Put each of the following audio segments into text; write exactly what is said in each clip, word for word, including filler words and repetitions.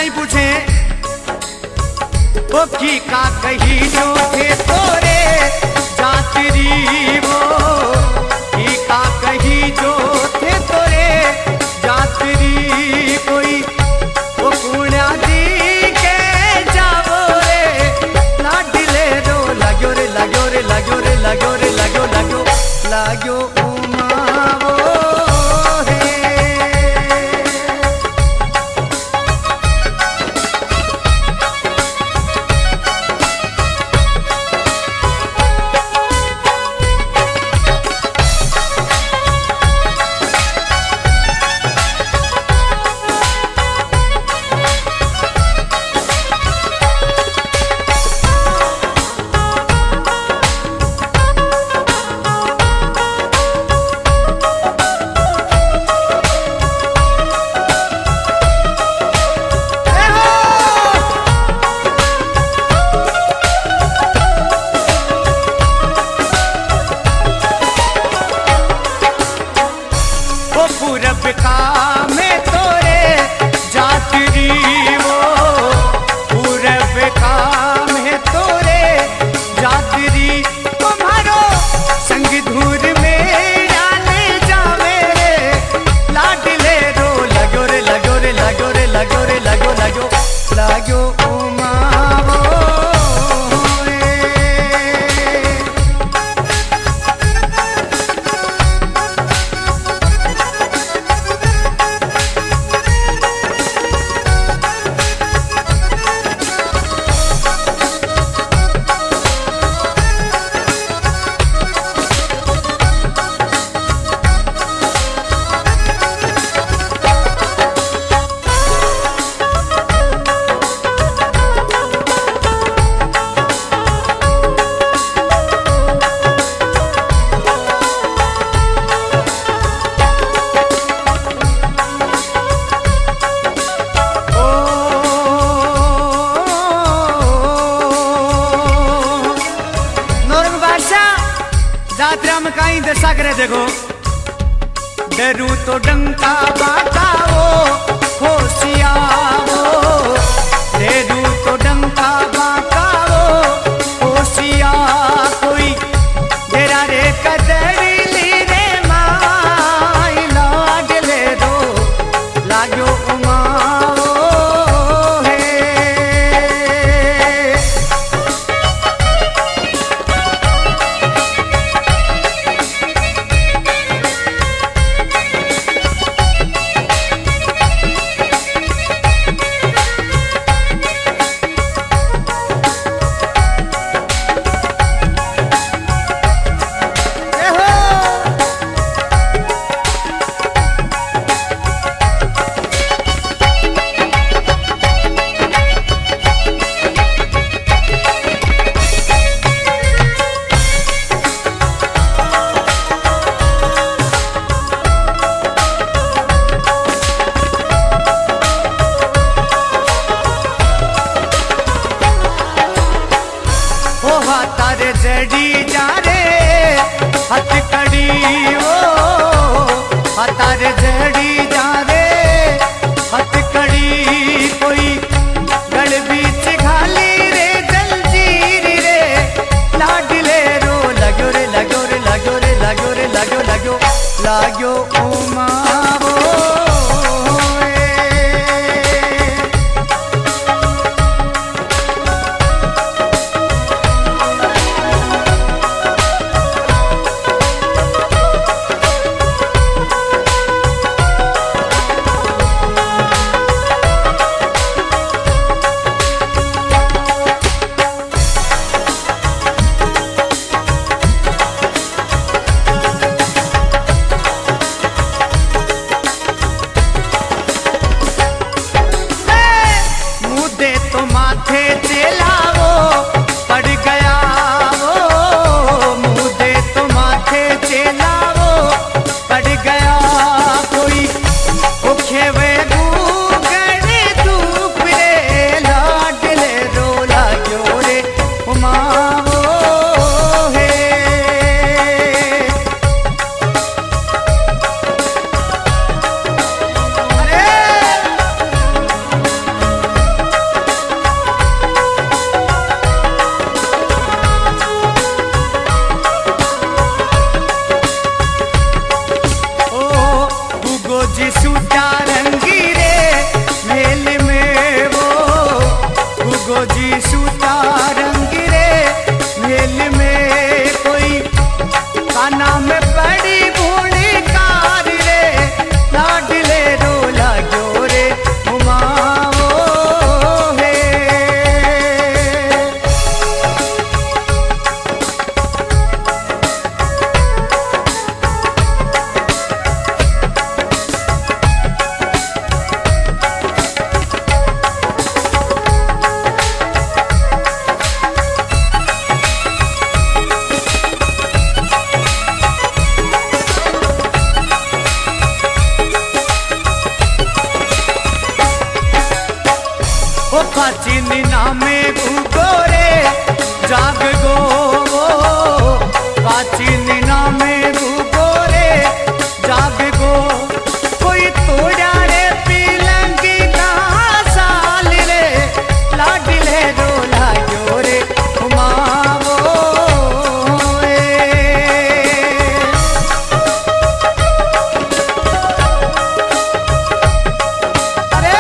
काई पूछे वो की का कही जो थे तोरे जातरी वो की का कही जो थे तोरे जातरी कोई वो कुणा दी के जावो रे लाडले रो लाग्यो रे लाग्यो रे लाग्यो रे लाग्यो रे लाग्यो लाग्यो लाग्यो उमावो पूरब का में तोरे जातरी वो पूरब का में तोरे जातरी तुम्हारो संग धूर में जाने जावे रे लाडले रो लगो रे लगो रे लगो रे लगो रे लगो लगो लगो उमावो जात्रा में कहीं दशा करे देखो डरू तो डंका बाकाओ होशियाओ डरू तो डंका बाकाओ होशिया कोई तेरा रे कदरी रे माई लागले दो लाग्यो उमाओ तारे जड़ी जा रे हथकड़ी ओ तारे जड़ी जा रे हथकड़ी कोई गल बीच घाली रे जलजीर रे लाडले रो लगो रे लगो रे लगो रे लगो रे लगो लगो लाग्यो उमावो जी सूटा रंगी रे मेल में वो उगो जी सूटा रंगी रे मेल में कोई काना में पड़ी बूढ़ी कार रे लाडले रो लागो रे उमाओ है। ओ पाचिनी नामे भूगो रे जाग गो पाचिनी नामे भूगो रे जाग गो कोई तोड़ा रे पीलंगी का साल रे लाडले रो लागो रे उमावो ए। अरे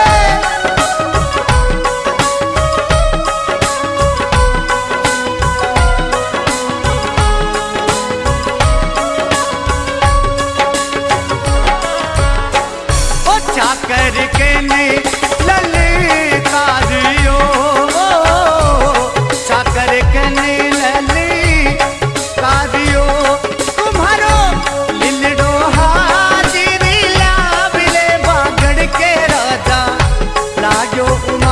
चाकर के ने ललकारियो चाकर के ने ललकारियो तुम्हारो लिलडो हाजिरी लाबले बागड़ के राजा लागो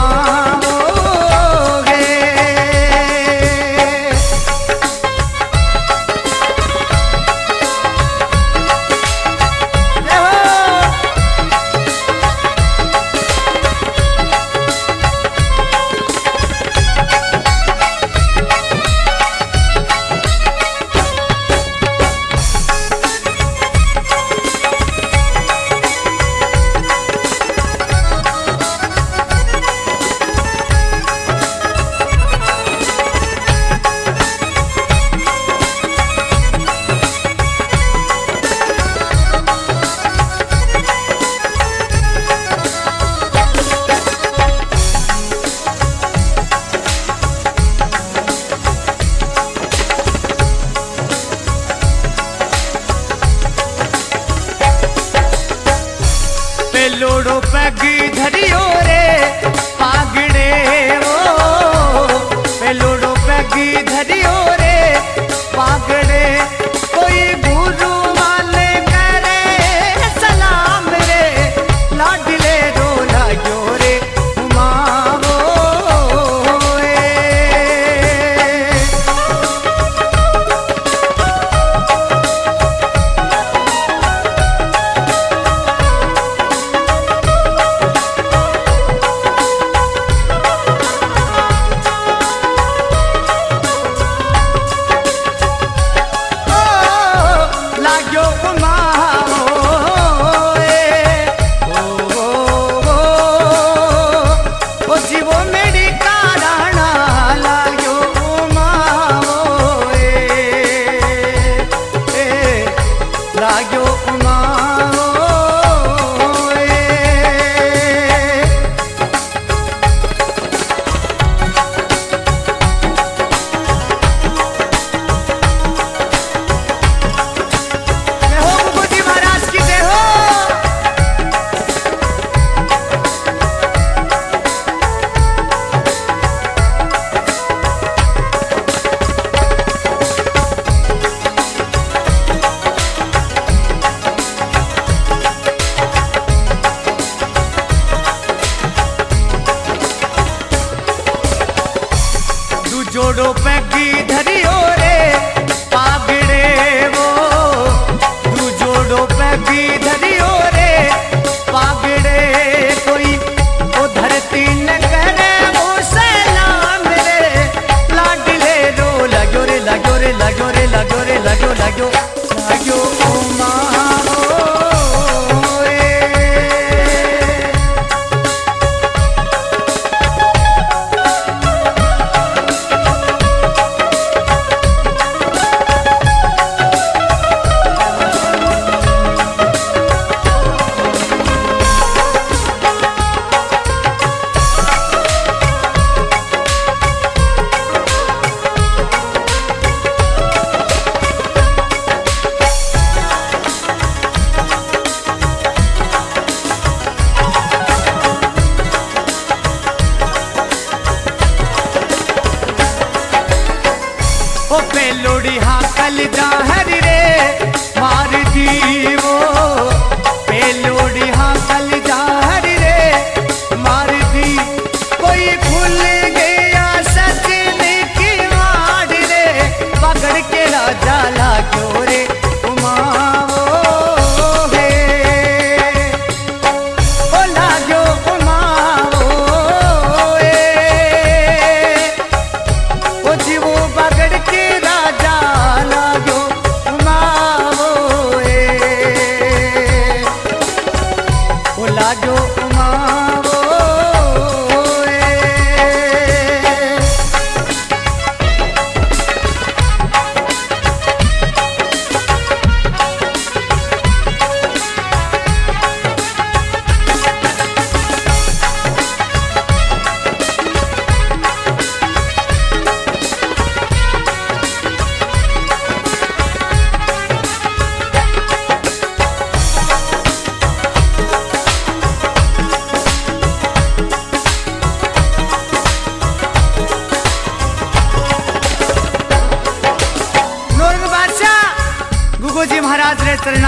उमाओगे। लोड़ो पैगी धरियो रे पागड़े वो पेलोड़ो पैगी धरियो रे पागड़े कोई गुरु माने करे सलाम रे लाडले रो लागो रे उमावो ए। जोड़ो पैगी धरियो रे पागड़े वो तू जोड़ो पैगी धरियो रे पागड़े कोई वो धरती न करे वो सलाम रे लाडले रो लगो रे लगो रे लगो रे लगो रे लगो लगो लगो उमाओ ए।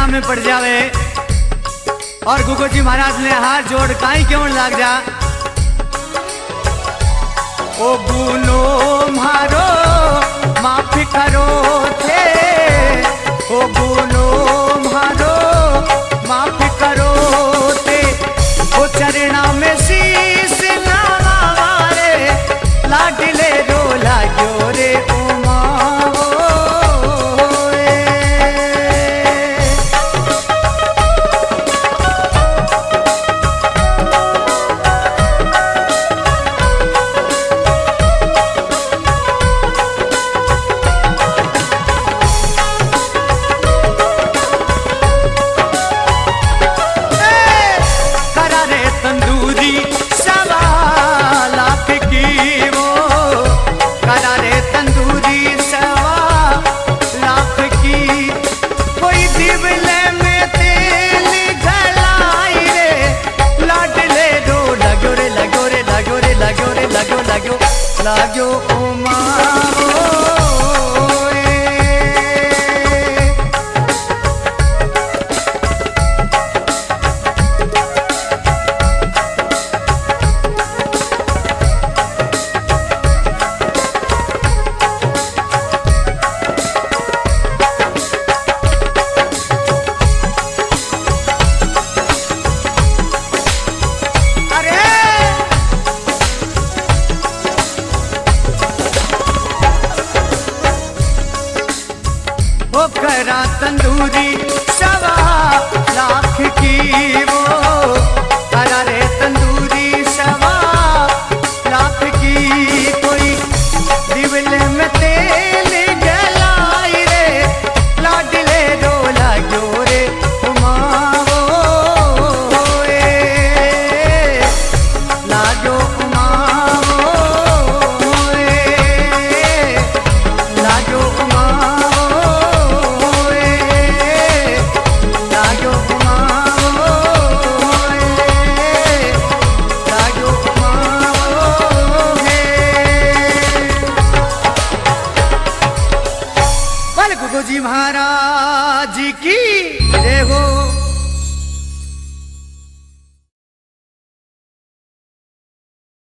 चरणा में पड़ जावे और गुगो जी महाराज ने हाथ जोड़ काई क्यों लाग जा। ओ गुनो मारो माफ करो थे, ओ गुनो मारो माफ करो थे, ओ चरणा में शीश नवारे लाडले रो लाग्यो रे उमा।